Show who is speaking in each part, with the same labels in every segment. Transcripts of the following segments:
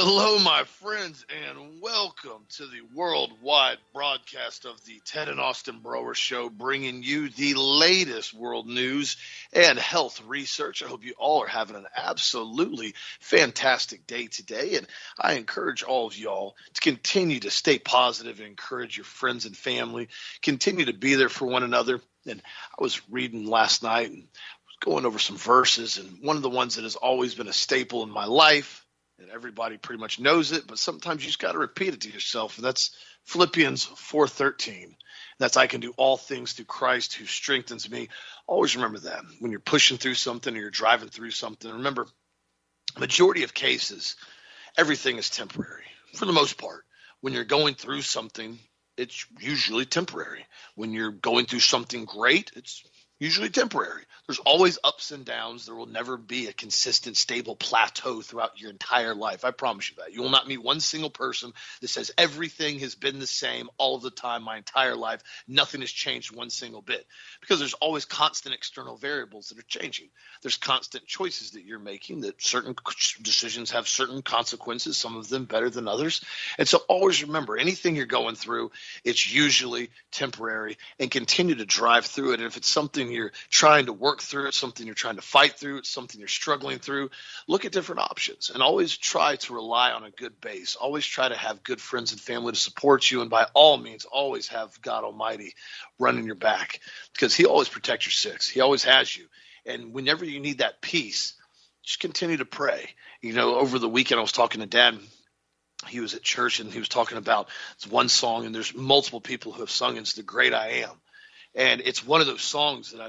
Speaker 1: Hello, my friends, and welcome to the worldwide broadcast of the Ted and Austin Broer Show, bringing you the latest world news and health research. I hope you all are having an absolutely fantastic day today, and I encourage all of y'all to continue to stay positive and encourage your friends and family, continue to be there for one another. And I was reading last night and going over some verses, and one of the ones that has always been a staple in my life, and everybody pretty much knows it, but sometimes you just got to repeat it to yourself. And that's Philippians 4:13. That's I can do all things through Christ who strengthens me. Always remember that when you're pushing through something or you're driving through something. Remember, majority of cases, everything is temporary for the most part. When you're going through something, it's usually temporary. When you're going through something great, it's usually temporary. There's always ups and downs. There will never be a consistent, stable plateau throughout your entire life. I promise you that. You will not meet one single person that says everything has been the same all of the time, my entire life. Nothing has changed one single bit, because there's always constant external variables that are changing. There's constant choices that you're making, that certain decisions have certain consequences, some of them better than others. And so always remember, anything you're going through, it's usually temporary, and continue to drive through it. And if it's something you're trying to work through, it's something you're trying to fight through, it's something you're struggling through, look at different options and always try to rely on a good base. Always try to have good friends and family to support you, and by all means always have God Almighty running your back, because he always protects your six. He always has you. And whenever you need that peace, just continue to pray. You know, over the weekend I was talking to Dad. He was at church and he was talking about one song, and there's multiple people who have sung It's the Great I Am. And it's one of those songs that,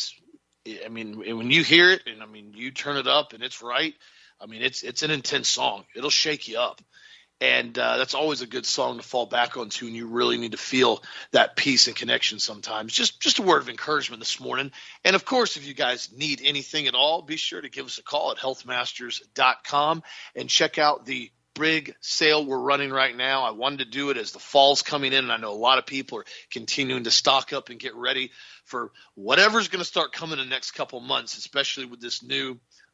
Speaker 1: when you hear it and you turn it up and it's right, it's an intense song. It'll shake you up. And that's always a good song to fall back onto, and you really need to feel that peace and connection sometimes. Just a word of encouragement this morning. And, of course, if you guys need anything at all, be sure to give us a call at healthmasters.com and check out the big sale we're running right now. I wanted to do it as the fall's coming in, and I know a lot of people are continuing to stock up and get ready for whatever's going to start coming in the next couple months, especially with this new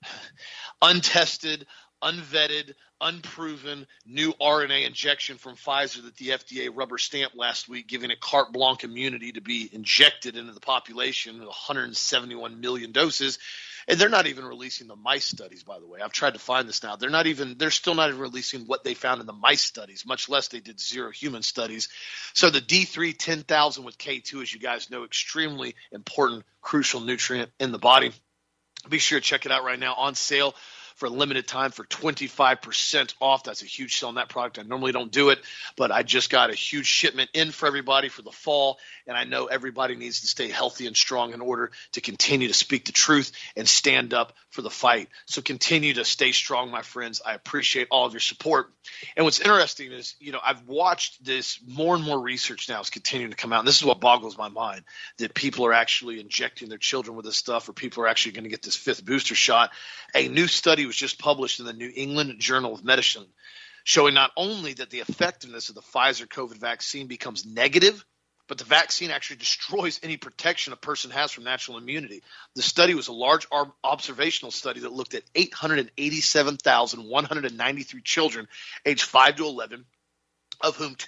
Speaker 1: untested, unvetted, unproven new RNA injection from Pfizer that the FDA rubber stamped last week, giving it carte blanche immunity to be injected into the population, 171 million doses. And they're not even releasing the mice studies, by the way. I've tried to find this now. They're still not even releasing what they found in the mice studies, much less they did 0 human studies. So the D3 10,000 with K2, as you guys know, extremely important, crucial nutrient in the body. Be sure to check it out right now, on sale for a limited time for 25% off. That's a huge sale on that product. I normally don't do it, but I just got a huge shipment in for everybody for the fall, and I know everybody needs to stay healthy and strong in order to continue to speak the truth and stand up for the fight. So continue to stay strong, my friends. I appreciate all of your support. And what's interesting is, I've watched this more and more research now is continuing to come out, and this is what boggles my mind, that people are actually injecting their children with this stuff, or people are actually going to get this 5th booster shot. A new study was just published in the New England Journal of Medicine showing not only that the effectiveness of the Pfizer COVID vaccine becomes negative, but the vaccine actually destroys any protection a person has from natural immunity. The study was a large observational study that looked at 887,193 children aged 5 to 11, of whom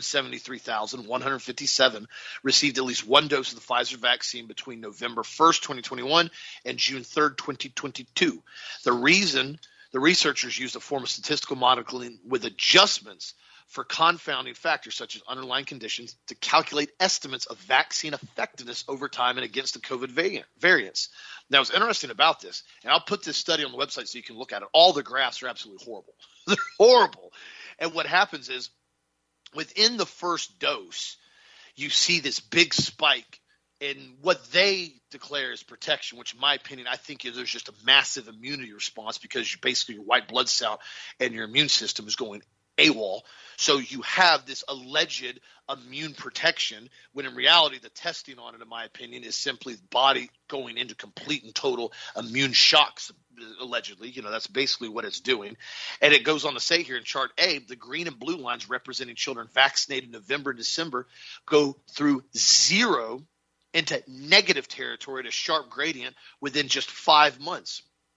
Speaker 1: 273,157 received at least one dose of the Pfizer vaccine between November 1st, 2021 and June 3rd, 2022. The reason the researchers used a form of statistical modeling with adjustments for confounding factors such as underlying conditions to calculate estimates of vaccine effectiveness over time and against the COVID variants. Now, what's interesting about this, and I'll put this study on the website so you can look at it, all the graphs are absolutely horrible. They're horrible. And what happens is, within the first dose, you see this big spike in what they declare as protection, which in my opinion, I think there's just a massive immunity response, because basically your white blood cell and your immune system is going AWOL. So you have this alleged immune protection, when in reality the testing on it, in my opinion, is simply the body going into complete and total immune shocks, allegedly. That's basically what it's doing. And it goes on to say here in chart A, the green and blue lines representing children vaccinated in November and December go through 0 into negative territory at a sharp gradient within just 5 months.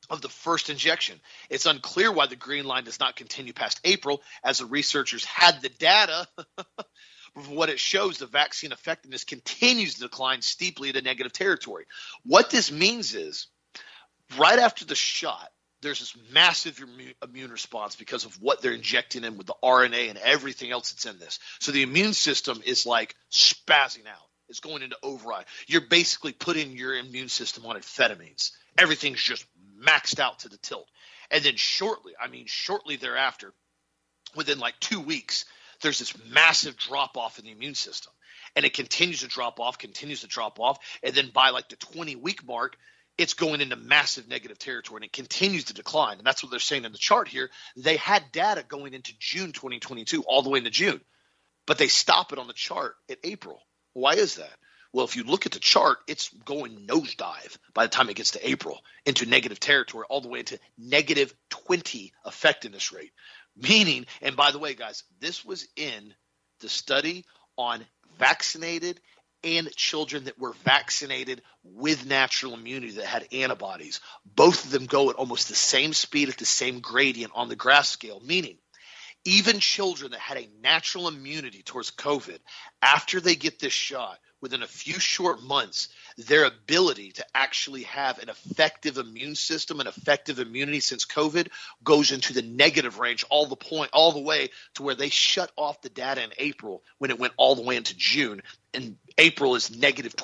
Speaker 1: of the first injection. It's unclear why the green line does not continue past April, as the researchers had the data. What it shows, the vaccine effectiveness continues to decline steeply into negative territory. What this means is, right after the shot, there's this massive immune response because of what they're injecting in with the RNA and everything else that's in this. So the immune system is like spazzing out. It's going into override. You're basically putting your immune system on amphetamines. Everything's just maxed out to the tilt. And then shortly thereafter, within like 2 weeks, there's this massive drop off in the immune system. And it continues to drop off. And then by like the 20-week mark, it's going into massive negative territory, and it continues to decline. And that's what they're saying in the chart here. They had data going into June 2022, all the way into June. But they stop it on the chart at April. Why is that? Well, if you look at the chart, it's going nosedive by the time it gets to April into negative territory, all the way into negative 20 effectiveness rate. Meaning, and by the way, guys, this was in the study on vaccinated and children that were vaccinated with natural immunity that had antibodies. Both of them go at almost the same speed at the same gradient on the graph scale, meaning even children that had a natural immunity towards COVID, after they get this shot, within a few short months, their ability to actually have an effective immune system and effective immunity since COVID goes into the negative range all the way to where they shut off the data in April when it went all the way into June. And April is negative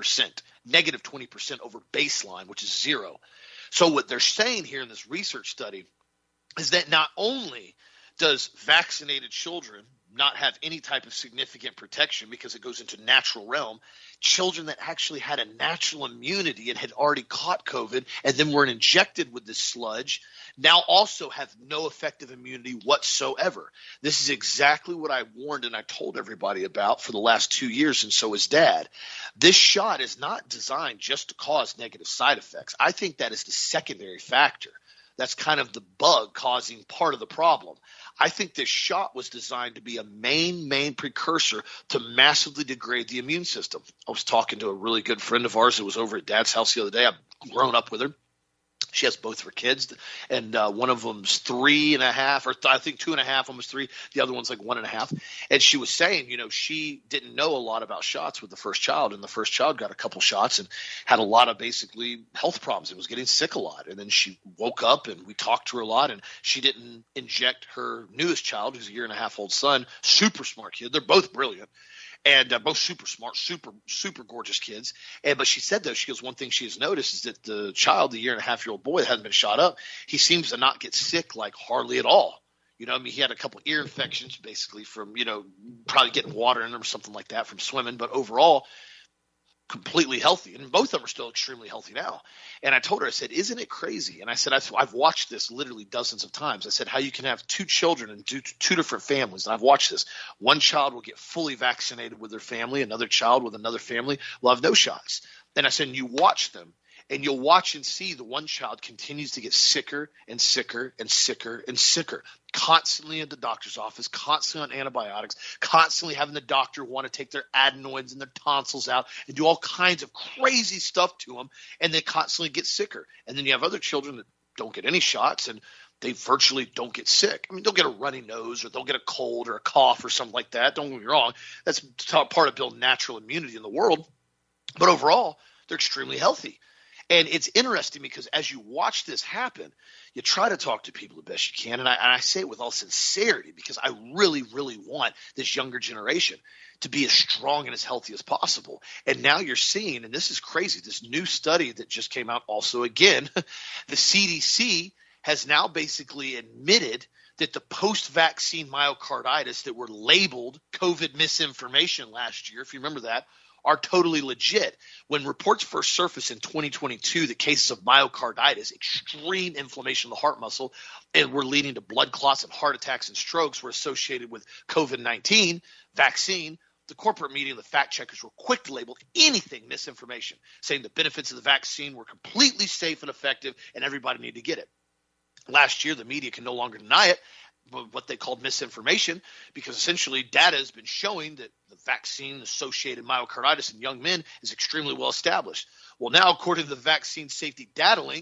Speaker 1: 20% over baseline, which is zero. So what they're saying here in this research study is that not only does vaccinated children not have any type of significant protection because it goes into natural realm, children that actually had a natural immunity and had already caught COVID and then were injected with this sludge now also have no effective immunity whatsoever. This is exactly what I warned and I told everybody about for the last 2 years, and so is Dad. This shot is not designed just to cause negative side effects. I think that is the secondary factor. That's kind of the bug causing part of the problem. I think this shot was designed to be a main precursor to massively degrade the immune system. I was talking to a really good friend of ours that was over at Dad's house the other day. I've grown up with her. She has both of her kids, and one of them's 3.5, or I think 2.5, almost 3. The other one's like 1.5. And she was saying, she didn't know a lot about shots with the first child, and the first child got a couple shots and had a lot of basically health problems and was getting sick a lot. And then she woke up, and we talked to her a lot, and she didn't inject her newest child, who's a 1.5-year-old son, super smart kid. They're both brilliant. And both super smart, super gorgeous kids. But she said, though, she goes, one thing she has noticed is that the child, the 1.5-year-old boy that hasn't been shot up, he seems to not get sick like hardly at all. He had a couple ear infections basically from, probably getting water in him or something like that from swimming. But overall, completely healthy. And both of them are still extremely healthy now. And I told her, I said, isn't it crazy? And I said, I've watched this literally dozens of times. I said, how you can have two children and two different families. And I've watched this. One child will get fully vaccinated with their family. Another child with another family will have no shots. And I said, and you watch them. And you'll watch and see the one child continues to get sicker and sicker and sicker and sicker, constantly at the doctor's office, constantly on antibiotics, constantly having the doctor want to take their adenoids and their tonsils out and do all kinds of crazy stuff to them, and they constantly get sicker. And then you have other children that don't get any shots, and they virtually don't get sick. I mean, they'll get a runny nose, or they'll get a cold or a cough or something like that. Don't get me wrong. That's part of building natural immunity in the world. But overall, they're extremely healthy. And it's interesting because as you watch this happen, you try to talk to people the best you can. And I say it with all sincerity because I really, really want this younger generation to be as strong and as healthy as possible. And now you're seeing, and this is crazy, this new study that just came out also again, the CDC has now basically admitted that the post-vaccine myocarditis that were labeled COVID misinformation last year, if you remember that, are totally legit. When reports first surfaced in 2022 that cases of myocarditis, extreme inflammation of the heart muscle, and were leading to blood clots and heart attacks and strokes were associated with COVID-19 vaccine, the corporate media and the fact checkers were quick to label anything misinformation, saying the benefits of the vaccine were completely safe and effective and everybody needed to get it. Last year, the media can no longer deny it, what they called misinformation, because essentially data has been showing that the vaccine-associated myocarditis in young men is extremely well established. Well, now, according to the Vaccine Safety Data Link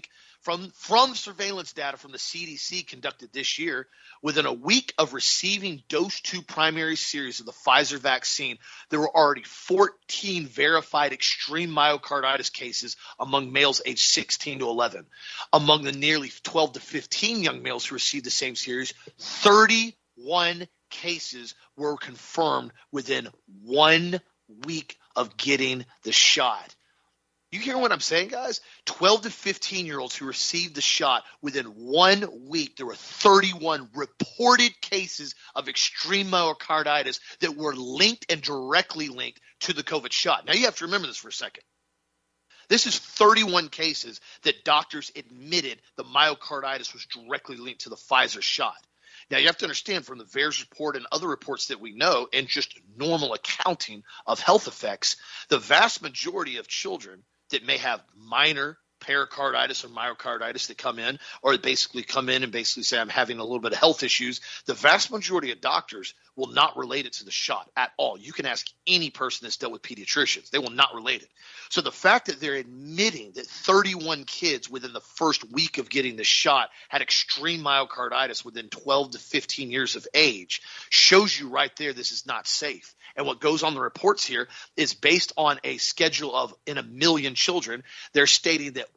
Speaker 1: from surveillance data from the CDC conducted this year, within a week of receiving dose 2 primary series of the Pfizer vaccine, there were already 14 verified extreme myocarditis cases among males aged 16 to 11. Among the nearly 12 to 15 young males who received the same series, 31 cases were confirmed within 1 week of getting the shot. You hear what I'm saying, guys? 12 to 15-year-olds who received the shot, within 1 week, there were 31 reported cases of extreme myocarditis that were linked and directly linked to the COVID shot. Now, you have to remember this for a second. This is 31 cases that doctors admitted the myocarditis was directly linked to the Pfizer shot. Now, you have to understand from the VAERS report and other reports that we know and just normal accounting of health effects, the vast majority of children that may have minor pericarditis or myocarditis that come in, or basically come in and basically say, I'm having a little bit of health issues, the vast majority of doctors will not relate it to the shot at all. You can ask any person that's dealt with pediatricians. They will not relate it. So the fact that they're admitting that 31 kids within the first week of getting the shot had extreme myocarditis within 12 to 15 years of age shows you right there this is not safe. And what goes on the reports here is based on a schedule of in a million children, they're stating that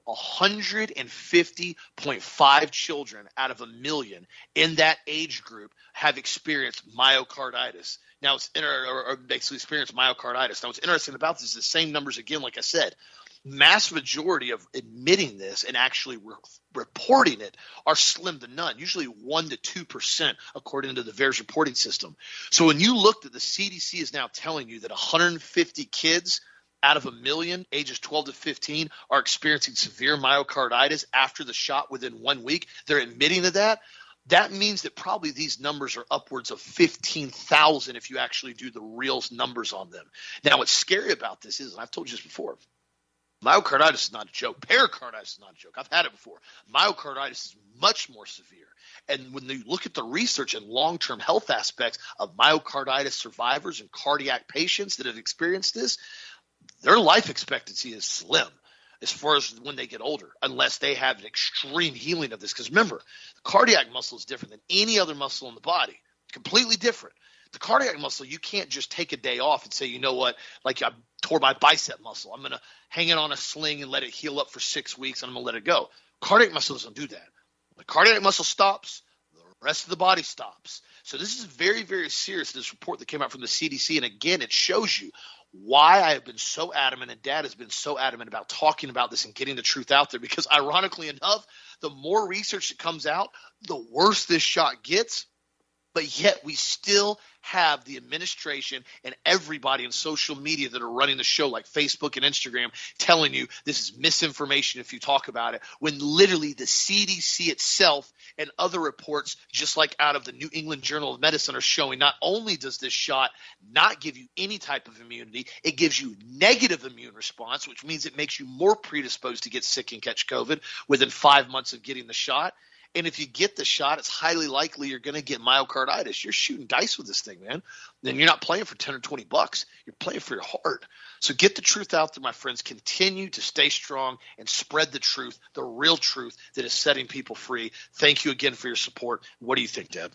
Speaker 1: 150.5 children out of a million in that age group have experienced myocarditis. Now, or basically experienced myocarditis. Now, what's interesting about this is the same numbers again, like I said. Mass majority of admitting this and actually reporting it are slim to none, usually 1 to 2% according to the VAERS reporting system. So when you look at the CDC is now telling you that 150 kids out of a million ages 12 to 15 are experiencing severe myocarditis after the shot within 1 week, they're admitting to that. That means that probably these numbers are upwards of 15,000 if you actually do the real numbers on them. Now, what's scary about this is, and I've told you this before, myocarditis is not a joke. Pericarditis is not a joke. I've had it before. Myocarditis is much more severe. And when you look at the research and long-term health aspects of myocarditis survivors and cardiac patients that have experienced this, their life expectancy is slim as far as when they get older, unless they have an extreme healing of this. Because remember, the cardiac muscle is different than any other muscle in the body. Completely different. The cardiac muscle, you can't just take a day off and say, you know what, like I tore my bicep muscle. I'm going to hang it on a sling and let it heal up for 6 weeks, and I'm going to let it go. Cardiac muscle doesn't do that. When the cardiac muscle stops, the rest of the body stops. So this is very, very serious, this report that came out from the CDC. And again, it shows you why I have been so adamant, and Dad has been so adamant about talking about this and getting the truth out there, because ironically enough, the more research that comes out, the worse this shot gets. But yet we still have the administration and everybody in social media that are running the show, like Facebook and Instagram, telling you this is misinformation if you talk about it, when literally the CDC itself and other reports, just like out of the New England Journal of Medicine, are showing not only does this shot not give you any type of immunity, it gives you negative immune response, which means it makes you more predisposed to get sick and catch COVID within 5 months of getting the shot. And if you get the shot, it's highly likely you're going to get myocarditis. You're shooting dice with this thing, man. Then you're not playing for 10 or 20 bucks. You're playing for your heart. So get the truth out there, my friends. Continue to stay strong and spread the truth, the real truth that is setting people free. Thank you again for your support. What do you think, Deb?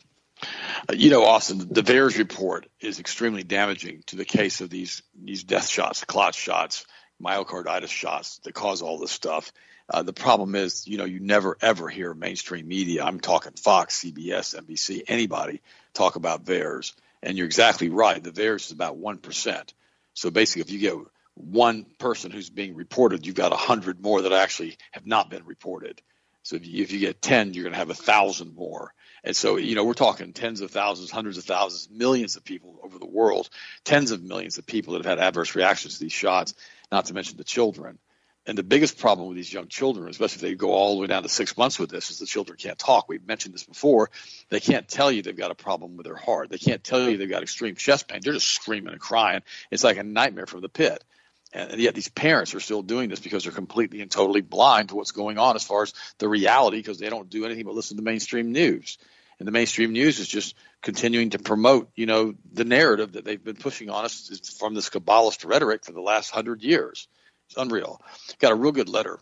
Speaker 2: Austin, the VAERS report is extremely damaging to the case of these death shots, clot shots, myocarditis shots that cause all this stuff. The problem is, you never, ever hear mainstream media. I'm talking Fox, CBS, NBC, anybody talk about VAERS. And you're exactly right. The VAERS is about 1%. So basically, if you get one person who's being reported, you've got 100 more that actually have not been reported. So if you get 10, you're going to have 1,000 more. And so, we're talking tens of thousands, hundreds of thousands, millions of people over the world, tens of millions of people that have had adverse reactions to these shots, not to mention the children. And the biggest problem with these young children, especially if they go all the way down to 6 months with this, is the children can't talk. We've mentioned this before. They can't tell you they've got a problem with their heart. They can't tell you they've got extreme chest pain. They're just screaming and crying. It's like a nightmare from the pit. And yet these parents are still doing this because they're completely and totally blind to what's going on as far as the reality, because they don't do anything but listen to mainstream news. And the mainstream news is just continuing to promote, the narrative that they've been pushing on us from this Kabbalist rhetoric for the last 100 years. It's unreal. Got a real good letter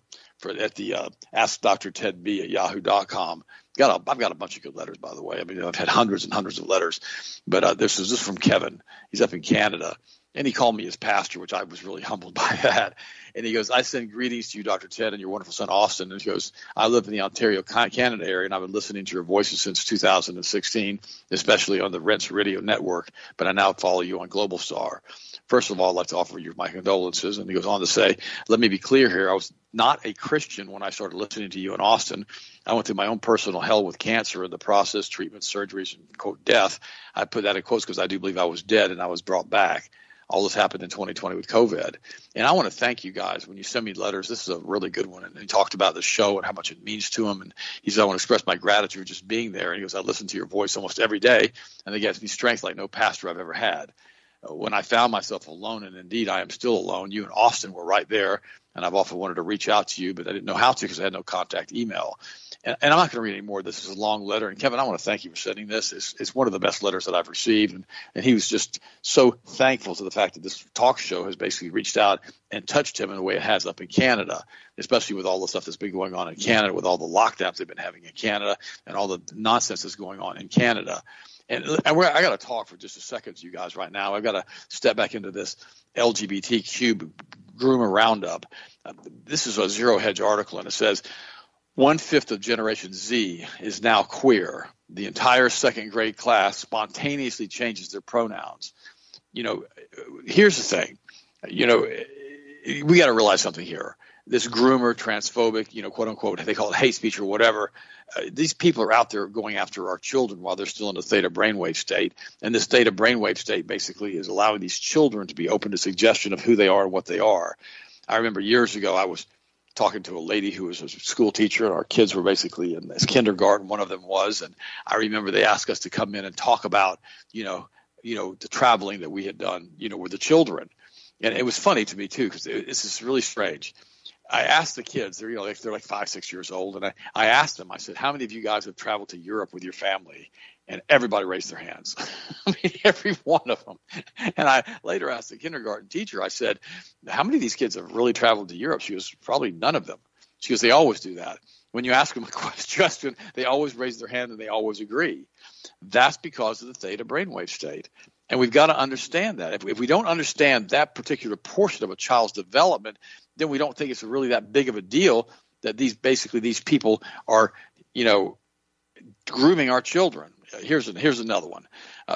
Speaker 2: at the Ask Dr. Ted B at yahoo.com. I've got a bunch of good letters, by the way. I mean, I've had hundreds and hundreds of letters, but this is just from Kevin. He's up in Canada, and he called me his pastor, which I was really humbled by that. And he goes, I send greetings to you, Dr. Ted, and your wonderful son, Austin. And he goes, I live in the Ontario, Canada area, and I've been listening to your voices since 2016, especially on the Rense Radio Network, but I now follow you on Global Star. First of all, I'd like to offer you my condolences. And he goes on to say, let me be clear here. I was not a Christian when I started listening to you in Austin. I went through my own personal hell with cancer in the process, treatment, surgeries, and, quote, death. I put that in quotes because I do believe I was dead and I was brought back. All this happened in 2020 with COVID. And I want to thank you guys. When you send me letters, this is a really good one. And he talked about the show and how much it means to him. And he said, I want to express my gratitude for just being there. And he goes, I listen to your voice almost every day, and it gives me strength like no pastor I've ever had. When I found myself alone, and indeed I am still alone, you and Austin were right there, and I've often wanted to reach out to you, but I didn't know how to because I had no contact email. And I'm not going to read any more. This is a long letter. And Kevin, I want to thank you for sending this. It's one of the best letters that I've received. And he was just so thankful to the fact that this talk show has basically reached out and touched him in the way it has up in Canada, especially with all the stuff that's been going on in Canada, with all the lockdowns they've been having in Canada and all the nonsense that's going on in Canada. And I got to talk for just a second to you guys right now. I've got to step back into this LGBTQ groomer roundup. This is a Zero Hedge article, and it says 1/5 of Generation Z is now queer. The entire second grade class spontaneously changes their pronouns. Here's the thing. We got to realize something here. This groomer, transphobic, quote unquote, they call it hate speech or whatever. These people are out there going after our children while they're still in a theta brainwave state. And this theta brainwave state basically is allowing these children to be open to suggestion of who they are and what they are. I remember years ago, I was talking to a lady who was a school teacher, and our kids were basically in this kindergarten. One of them was, and I remember they asked us to come in and talk about, the traveling that we had done, with the children. And it was funny to me too, because this is really strange. I asked the kids, they're like 5, 6 years old, and I asked them, I said, how many of you guys have traveled to Europe with your family? And everybody raised their hands. I mean, every one of them. And I later asked the kindergarten teacher, I said, how many of these kids have really traveled to Europe? She goes, probably none of them. She goes, they always do that. When you ask them a question, they always raise their hand and they always agree. That's because of the theta brainwave state. And we've got to understand that. If we don't understand that particular portion of a child's development, then we don't think it's really that big of a deal that these people are, grooming our children. Here's another one.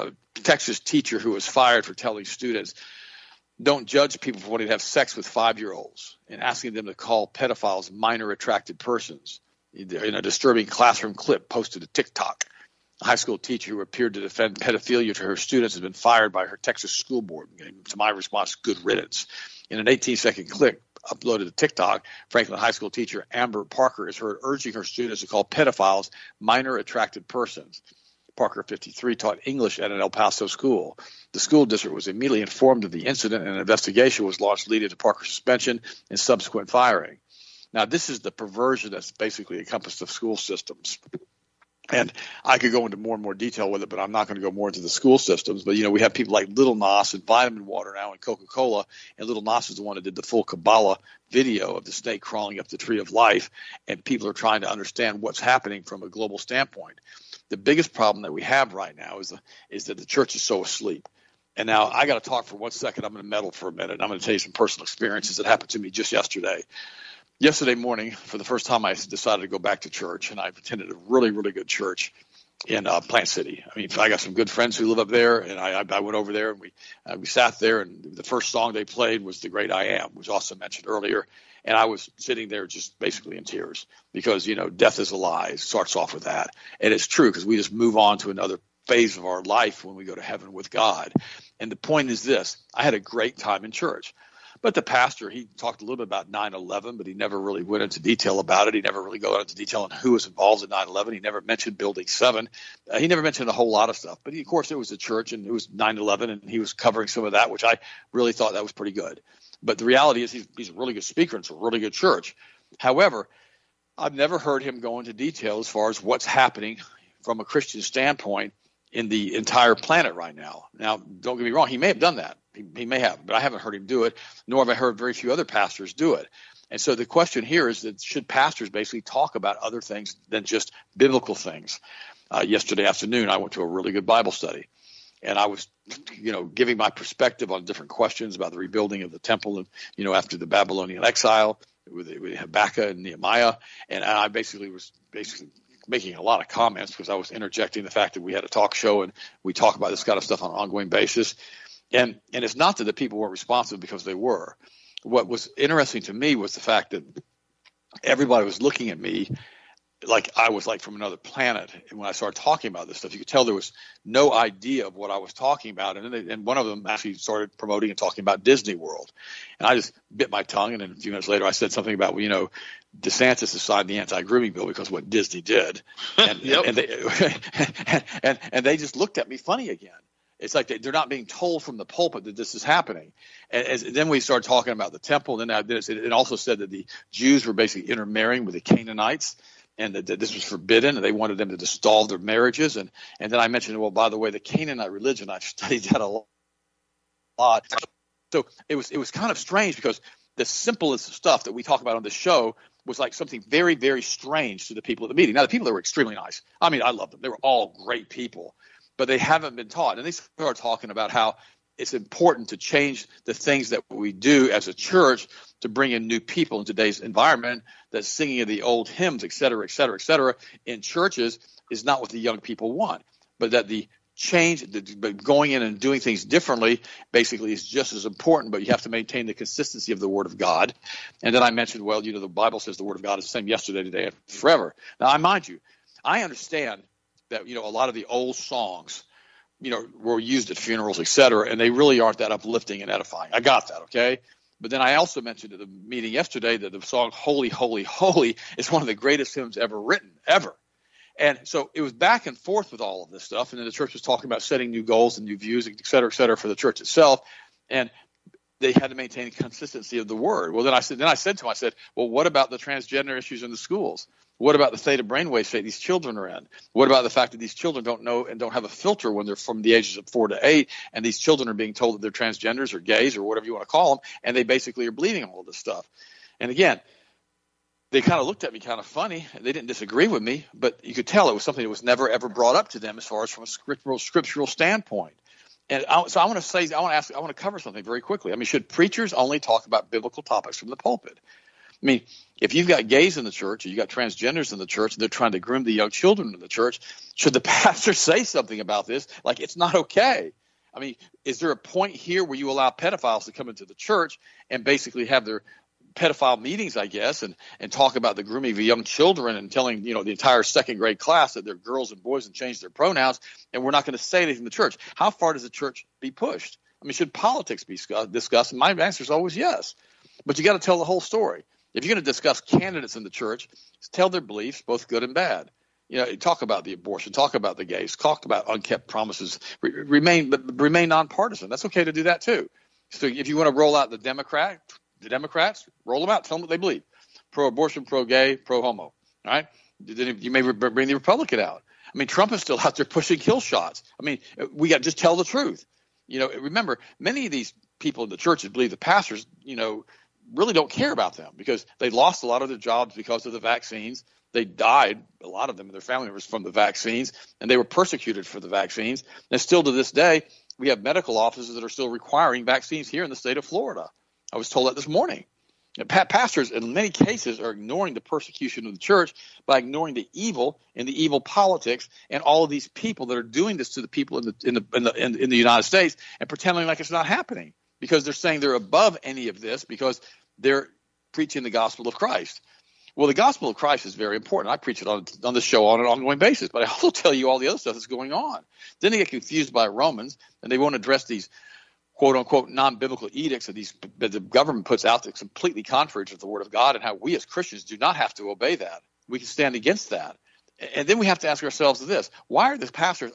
Speaker 2: Texas teacher who was fired for telling students, don't judge people for wanting to have sex with 5-year-olds and asking them to call pedophiles minor attracted persons. In a disturbing classroom clip posted to TikTok, a high school teacher who appeared to defend pedophilia to her students has been fired by her Texas school board. To my response, good riddance. In an 18-second clip uploaded to TikTok, Franklin High School teacher Amber Parker is heard urging her students to call pedophiles minor attracted persons. Parker, 53, taught English at an El Paso school. The school district was immediately informed of the incident, and an investigation was launched leading to Parker's suspension and subsequent firing. Now, this is the perversion that's basically encompassed the school systems. And I could go into more and more detail with it, but I'm not going to go more into the school systems. But, we have people like Little Nas and Vitamin Water now and Coca-Cola. And Little Nas is the one that did the full Kabbalah video of the snake crawling up the tree of life. And people are trying to understand what's happening from a global standpoint. The biggest problem that we have right now is that the church is so asleep. And now I got to talk for 1 second. I'm going to meddle for a minute. I'm going to tell you some personal experiences that happened to me just yesterday. Yesterday morning, for the first time, I decided to go back to church, and I've attended a really, really good church in Plant City. I mean, I got some good friends who live up there, and I went over there, and we sat there, and the first song they played was The Great I Am, which also mentioned earlier, and I was sitting there just basically in tears because, death is a lie. It starts off with that, and it's true because we just move on to another phase of our life when we go to heaven with God. And the point is this: I had a great time in church. But the pastor, he talked a little bit about 9/11, but he never really went into detail about it. He never really got into detail on who was involved in 9/11. He never mentioned Building 7. He never mentioned a whole lot of stuff. But, of course, it was a church, and it was 9/11, and he was covering some of that, which I really thought that was pretty good. But the reality is he's a really good speaker, and it's a really good church. However, I've never heard him go into detail as far as what's happening from a Christian standpoint in the entire planet right now. Now, don't get me wrong. He may have done that. He may have, but I haven't heard him do it, nor have I heard very few other pastors do it. And so the question here is that should pastors basically talk about other things than just biblical things? Yesterday afternoon, I went to a really good Bible study, and I was, giving my perspective on different questions about the rebuilding of the temple, after the Babylonian exile with Habakkuk and Nehemiah, and I was making a lot of comments because I was interjecting the fact that we had a talk show and we talk about this kind of stuff on an ongoing basis. And it's not that the people weren't responsive, because they were. What was interesting to me was the fact that everybody was looking at me like I was like from another planet. And when I started talking about this stuff, you could tell there was no idea of what I was talking about. And one of them actually started promoting and talking about Disney World. And I just bit my tongue. And then a few minutes later, I said something about, DeSantis has signed the anti-grooming bill because of what Disney did. And, and they just looked at me funny again. It's like they're not being told from the pulpit that this is happening. And then we started talking about the temple. And then it also said that the Jews were basically intermarrying with the Canaanites, and that this was forbidden, and they wanted them to stall their marriages. And then I mentioned, well, by the way, the Canaanite religion, I've studied that a lot. So it was kind of strange, because the simplest stuff that we talk about on the show was like something very, very strange to the people at the meeting. Now, the people there were extremely nice. I mean, I loved them. They were all great people. But they haven't been taught. And they start talking about how it's important to change the things that we do as a church to bring in new people in today's environment, that singing of the old hymns, et cetera, et cetera, et cetera, in churches is not what the young people want. But that the change, going in and doing things differently basically is just as important, but you have to maintain the consistency of the Word of God. And then I mentioned, well, the Bible says the Word of God is the same yesterday, today, and forever. Now, mind you, I understand that, a lot of the old songs, were used at funerals, et cetera, and they really aren't that uplifting and edifying. I got that, okay? But then I also mentioned at the meeting yesterday that the song Holy, Holy, Holy is one of the greatest hymns ever written, ever. And so it was back and forth with all of this stuff, and then the church was talking about setting new goals and new views, et cetera, for the church itself, and they had to maintain consistency of the Word. Well, then I said to him, well, what about the transgender issues in the schools? What about the state of brainwave state these children are in? What about the fact that these children don't know and don't have a filter when they're from the ages of 4 to 8, and these children are being told that they're transgenders or gays or whatever you want to call them, and they basically are believing all of this stuff? And again, they kind of looked at me kind of funny. They didn't disagree with me, but you could tell it was something that was never, ever brought up to them as far as from a scriptural standpoint. And so I want to cover something very quickly. I mean, should preachers only talk about biblical topics from the pulpit? I mean, if you've got gays in the church, or you've got transgenders in the church, and they're trying to groom the young children in the church, should the pastor say something about this? Like, it's not okay. I mean, is there a point here where you allow pedophiles to come into the church and basically have their pedophile meetings, I guess, and talk about the grooming of young children and telling, the entire second grade class that they're girls and boys and change their pronouns, and we're not going to say anything in the church? How far does the church be pushed? I mean, should politics be discussed? And my answer is always yes. But you got to tell the whole story. If you're going to discuss candidates in the church, tell their beliefs, both good and bad. Talk about the abortion, talk about the gays, talk about unkept promises, remain nonpartisan. That's okay to do that too. So if you want to roll out the Democrats, roll them out, tell them what they believe. Pro-abortion, pro-gay, pro-homo. All right? Then you may bring the Republican out. I mean, Trump is still out there pushing kill shots. I mean, we got to just tell the truth. Remember, many of these people in the churches believe the pastors, really don't care about them, because they lost a lot of their jobs because of the vaccines. They died, a lot of them and their family members, from the vaccines, and they were persecuted for the vaccines. And still to this day, we have medical offices that are still requiring vaccines here in the state of Florida. I was told that this morning. Pastors, in many cases, are ignoring the persecution of the church by ignoring the evil and the evil politics and all of these people that are doing this to the people in the United States, and pretending like it's not happening, because they're saying they're above any of this because they're preaching the gospel of Christ. Well, the gospel of Christ is very important. I preach it on the show on an ongoing basis, but I also tell you all the other stuff that's going on. Then they get confused by Romans, and they won't address these quote-unquote non-biblical edicts that the government puts out that's completely contrary to the Word of God, and how we as Christians do not have to obey that. We can stand against that. And then we have to ask ourselves this: why aren't the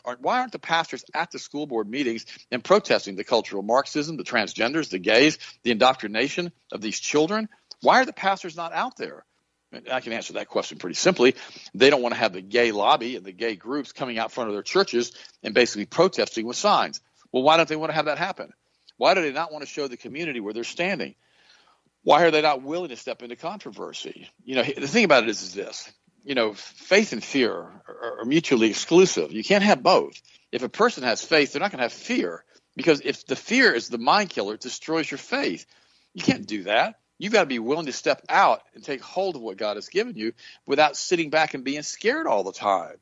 Speaker 2: pastors at the school board meetings and protesting the cultural Marxism, the transgenders, the gays, the indoctrination of these children? Why are the pastors not out there? I can answer that question pretty simply. They don't want to have the gay lobby and the gay groups coming out front of their churches and basically protesting with signs. Well, why don't they want to have that happen? Why do they not want to show the community where they're standing? Why are they not willing to step into controversy? The thing about it is this. Faith and fear are mutually exclusive. You can't have both. If a person has faith, they're not going to have fear, because if the fear is the mind killer, it destroys your faith. You can't do that. You've got to be willing to step out and take hold of what God has given you without sitting back and being scared all the time.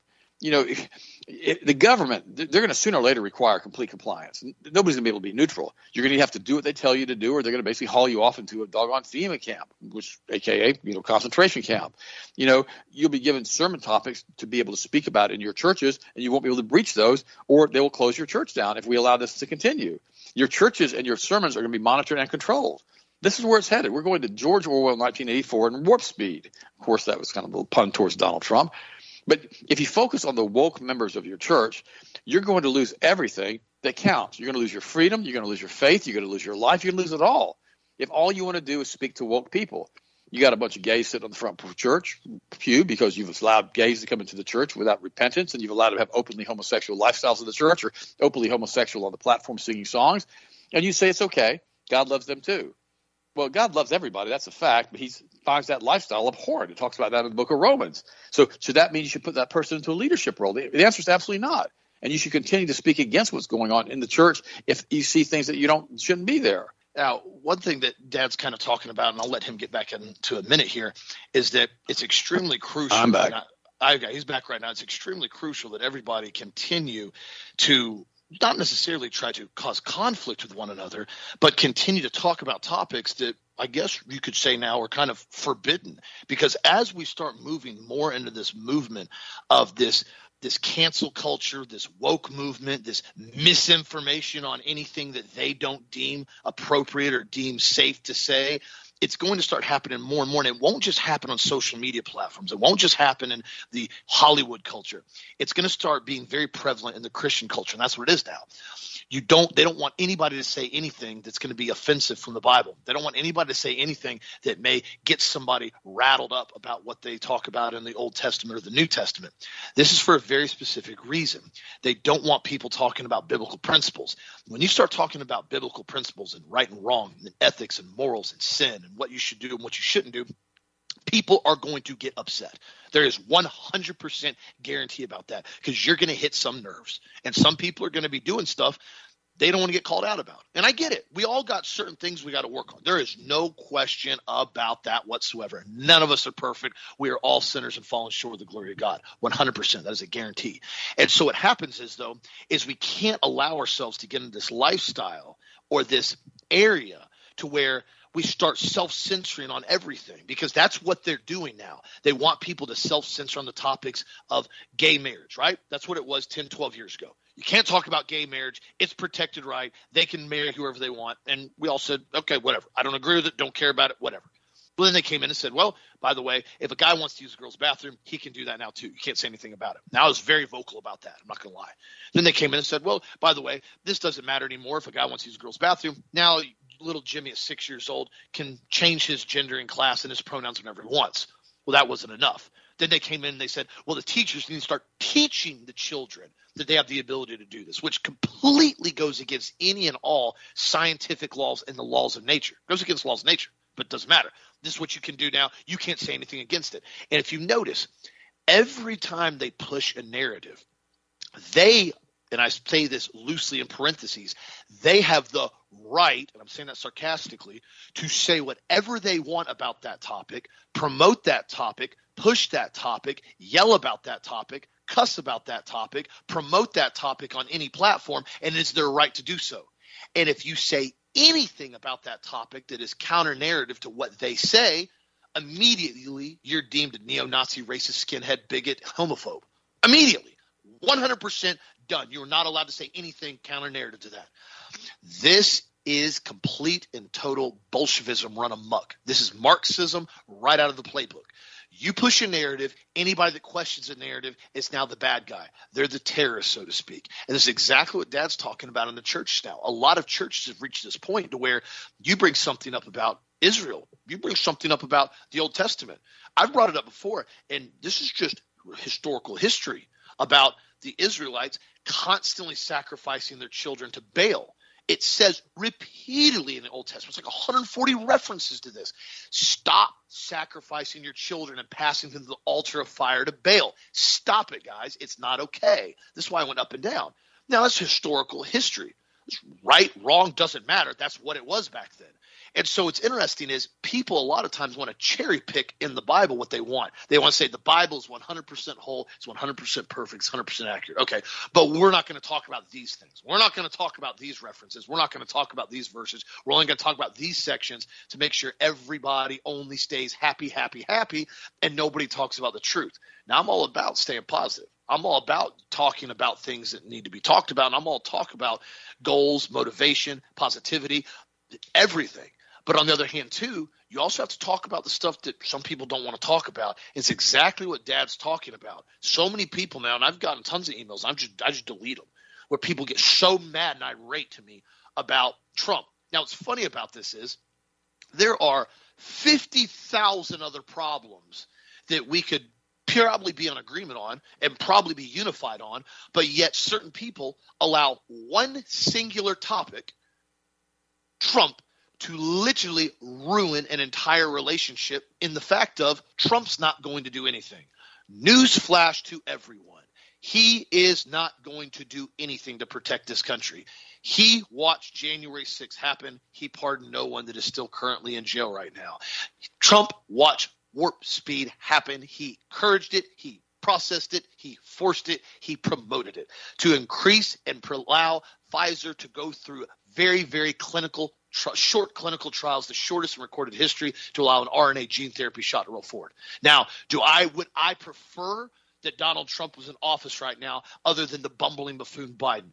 Speaker 2: The government, they're going to sooner or later require complete compliance. Nobody's going to be able to be neutral. You're going to have to do what they tell you to do, or they're going to basically haul you off into a doggone FEMA camp, AKA, concentration camp. You'll be given sermon topics to be able to speak about in your churches, and you won't be able to breach those, or they will close your church down if we allow this to continue. Your churches and your sermons are going to be monitored and controlled. This is where it's headed. We're going to George Orwell 1984 in warp speed. Of course, that was kind of a little pun towards Donald Trump. But if you focus on the woke members of your church, you're going to lose everything that counts. You're going to lose your freedom. You're going to lose your faith. You're going to lose your life. You're going to lose it all. If all you want to do is speak to woke people, you got a bunch of gays sitting on the front church pew because you've allowed gays to come into the church without repentance, and you've allowed them to have openly homosexual lifestyles in the church, or openly homosexual on the platform singing songs, and you say it's okay. God loves them too. Well, God loves everybody. That's a fact, but he finds that lifestyle abhorrent. It talks about that in the book of Romans. So should that mean you should put that person into a leadership role? The answer is absolutely not. And you should continue to speak against what's going on in the church if you see things that shouldn't be there.
Speaker 1: Now, one thing that Dad's kind of talking about, and I'll let him get back into a minute here, is that it's extremely crucial.
Speaker 2: I'm back.
Speaker 1: He's back right now. It's extremely crucial that everybody continue to not necessarily try to cause conflict with one another, but continue to talk about topics that I guess you could say now are kind of forbidden. Because as we start moving more into this movement of this cancel culture, this woke movement, this misinformation on anything that they don't deem appropriate or deem safe to say, it's going to start happening more and more. And it won't just happen on social media platforms. It won't just happen in the Hollywood culture. It's going to start being very prevalent in the Christian culture. And that's what it is now. They don't want anybody to say anything that's going to be offensive from the Bible. They don't want anybody to say anything that may get somebody rattled up about what they talk about in the Old Testament or the New Testament. This is for a very specific reason. They don't want people talking about biblical principles. When you start talking about biblical principles and right and wrong and ethics and morals and sin and what you should do and what you shouldn't do, people are going to get upset. There is 100% guarantee about that, because you're going to hit some nerves, and some people are going to be doing stuff they don't want to get called out about. And I get it. We all got certain things we got to work on. There is no question about that whatsoever. None of us are perfect. We are all sinners and fallen short of the glory of God. 100%. That is a guarantee. And so what happens is we can't allow ourselves to get into this lifestyle or this area to where we start self-censoring on everything, because that's what they're doing now. They want people to self-censor on the topics of gay marriage, right? That's what it was 10, 12 years ago. You can't talk about gay marriage. It's protected right. They can marry whoever they want. And we all said, okay, whatever. I don't agree with it. Don't care about it. Whatever. Well, then they came in and said, well, by the way, if a guy wants to use a girl's bathroom, he can do that now too. You can't say anything about it. Now I was very vocal about that. I'm not going to lie. Then they came in and said, well, by the way, this doesn't matter anymore. If a guy wants to use a girl's bathroom, now little Jimmy at 6 years old can change his gender in class and his pronouns whenever he wants. Well, that wasn't enough. Then they came in and they said, well, the teachers need to start teaching the children that they have the ability to do this, which completely goes against any and all scientific laws and the laws of nature. It goes against the laws of nature, but it doesn't matter. This is what you can do now. You can't say anything against it. And if you notice, every time they push a narrative, and I say this loosely in parentheses, they have the right, and I'm saying that sarcastically, to say whatever they want about that topic, promote that topic, push that topic, yell about that topic, cuss about that topic, promote that topic on any platform, and it's their right to do so. And if you say anything about that topic that is counter-narrative to what they say, immediately you're deemed a neo-Nazi, racist, skinhead, bigot, homophobe. Immediately. 100% done. You're not allowed to say anything counter-narrative to that. This is complete and total Bolshevism run amok. This is Marxism right out of the playbook. You push a narrative, anybody that questions a narrative is now the bad guy. They're the terrorist, so to speak. And this is exactly what Dad's talking about in the church now. A lot of churches have reached this point to where you bring something up about Israel. You bring something up about the Old Testament. I've brought it up before, and this is just historical history about the Israelites constantly sacrificing their children to Baal. It says repeatedly in the Old Testament, it's like 140 references to this. Stop sacrificing your children and passing them to the altar of fire to Baal. Stop it, guys. It's not okay. This is why I went up and down. Now, that's historical history. It's right, wrong, doesn't matter. That's what it was back then. And so what's interesting is people a lot of times want to cherry pick in the Bible what they want. They want to say the Bible is 100% whole, it's 100% perfect, it's 100% accurate. Okay, but we're not going to talk about these things. We're not going to talk about these references. We're not going to talk about these verses. We're only going to talk about these sections to make sure everybody only stays happy, happy, happy, and nobody talks about the truth. Now, I'm all about staying positive. I'm all about talking about things that need to be talked about, and I'm all talk about goals, motivation, positivity, everything. But on the other hand, too, you also have to talk about the stuff that some people don't want to talk about. It's exactly what Dad's talking about. So many people now, and I've gotten tons of emails, I just delete them, where people get so mad and irate to me about Trump. Now, what's funny about this is there are 50,000 other problems that we could probably be in agreement on and probably be unified on, but yet certain people allow one singular topic, Trump, to literally ruin an entire relationship in the fact of Trump's not going to do anything. Newsflash to everyone. He is not going to do anything to protect this country. He watched January 6th happen. He pardoned no one that is still currently in jail right now. Trump watched warp speed happen. He encouraged it. He processed it. He forced it. He promoted it to increase and allow Pfizer to go through very, very short clinical trials, the shortest in recorded history, to allow an RNA gene therapy shot to roll forward. Now, would I prefer that Donald Trump was in office right now other than the bumbling buffoon Biden?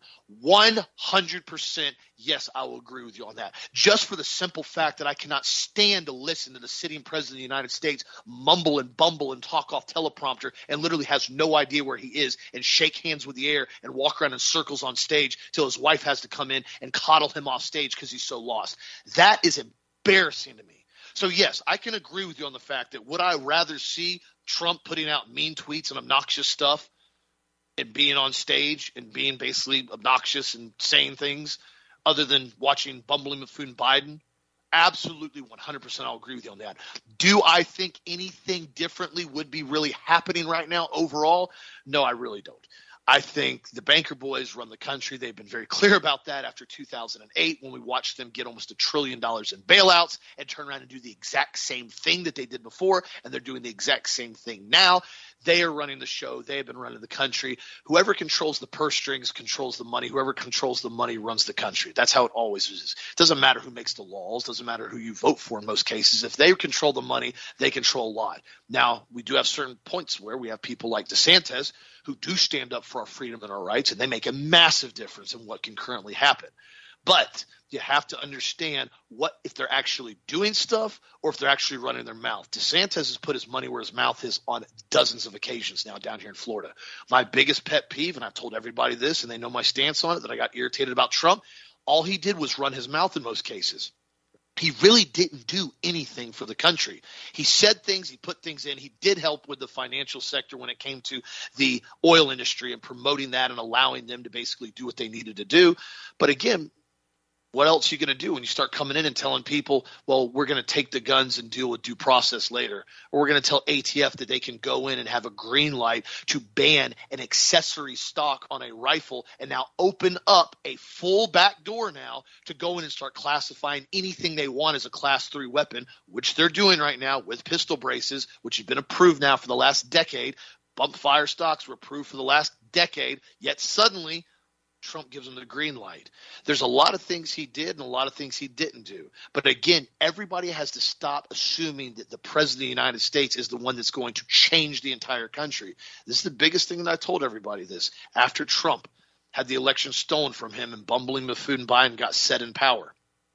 Speaker 1: 100% yes, I will agree with you on that. Just for the simple fact that I cannot stand to listen to the sitting president of the United States mumble and bumble and talk off teleprompter and literally has no idea where he is and shake hands with the air and walk around in circles on stage till his wife has to come in and coddle him off stage because he's so lost. That is embarrassing to me. So, yes, I can agree with you on the fact that would I rather see Trump putting out mean tweets and obnoxious stuff and being on stage and being basically obnoxious and saying things other than watching bumbling buffoon Biden? Absolutely 100% I'll agree with you on that. Do I think anything differently would be really happening right now overall? No, I really don't. I think the banker boys run the country. They've been very clear about that after 2008 when we watched them get almost $1 trillion in bailouts and turn around and do the exact same thing that they did before, and they're doing the exact same thing now. They are running the show. They have been running the country. Whoever controls the purse strings controls the money. Whoever controls the money runs the country. That's how it always is. It doesn't matter who makes the laws. It doesn't matter who you vote for in most cases. If they control the money, they control a lot. Now, we do have certain points where we have people like DeSantis who do stand up for our freedom and our rights, and they make a massive difference in what can currently happen. But you have to understand what if they're actually doing stuff or if they're actually running their mouth. DeSantis has put his money where his mouth is on dozens of occasions now down here in Florida. My biggest pet peeve, and I've told everybody this, and they know my stance on it, that I got irritated about Trump, all he did was run his mouth in most cases. He really didn't do anything for the country. He said things, he put things in. He did help with the financial sector when it came to the oil industry and promoting that and allowing them to basically do what they needed to do. But again, what else are you going to do when you start coming in and telling people, well, we're going to take the guns and deal with due process later? Or we're going to tell ATF that they can go in and have a green light to ban an accessory stock on a rifle and now open up a full back door now to go in and start classifying anything they want as a class 3 weapon, which they're doing right now with pistol braces, which have been approved now for the last decade. Bump fire stocks were approved for the last decade, yet suddenly Trump gives him the green light. There's a lot of things he did and a lot of things he didn't do. But again, everybody has to stop assuming that the president of the United States is the one that's going to change the entire country. This is the biggest thing that I told everybody this. After Trump had the election stolen from him and bumbling buffoon Biden got set in power,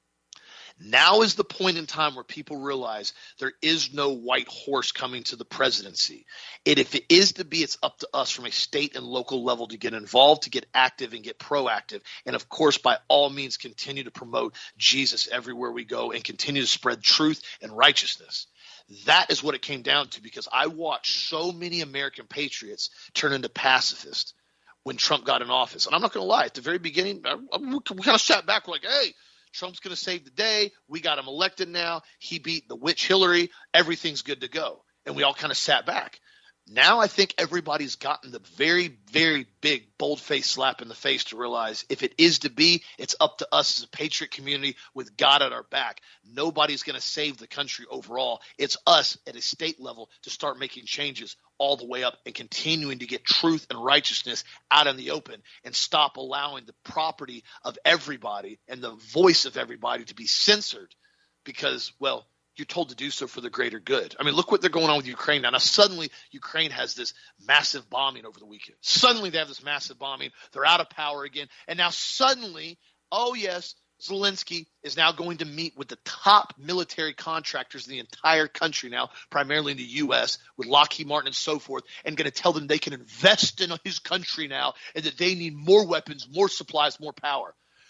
Speaker 1: now is the point in time where people realize there is no white horse coming to the presidency. And if it is to be, it's up to us from a state and local level to get involved, to get active and get proactive. And of course, by all means, continue to promote Jesus everywhere we go and continue to spread truth and righteousness. That is what it came down to, because I watched so many American patriots turn into pacifists when Trump got in office. And I'm not going to lie, at the very beginning, we kind of sat back. We're like, hey, Trump's going to save the day. We got him elected now. He beat the witch Hillary. Everything's good to go. And we all kind of sat back. Now I think everybody's gotten the very, very big bold-faced slap in the face to realize if it is to be, it's up to us as a patriot community with God at our back. Nobody's going to save the country overall. It's us at a state level to start making changes all the way up and continuing to get truth and righteousness out in the open and stop allowing the property of everybody and the voice of everybody to be censored because, well, you're told to do so for the greater good. I mean, look what they're going on with Ukraine now. Now, suddenly, Ukraine has this massive bombing over the weekend. Suddenly, they have this massive bombing. They're out of power again. And now suddenly, oh, yes, Zelensky is now going to meet with the top military contractors in the entire country now, primarily in the U.S., with Lockheed Martin and so forth, and going to tell them they can invest in his country now and that they need more weapons, more supplies, more power.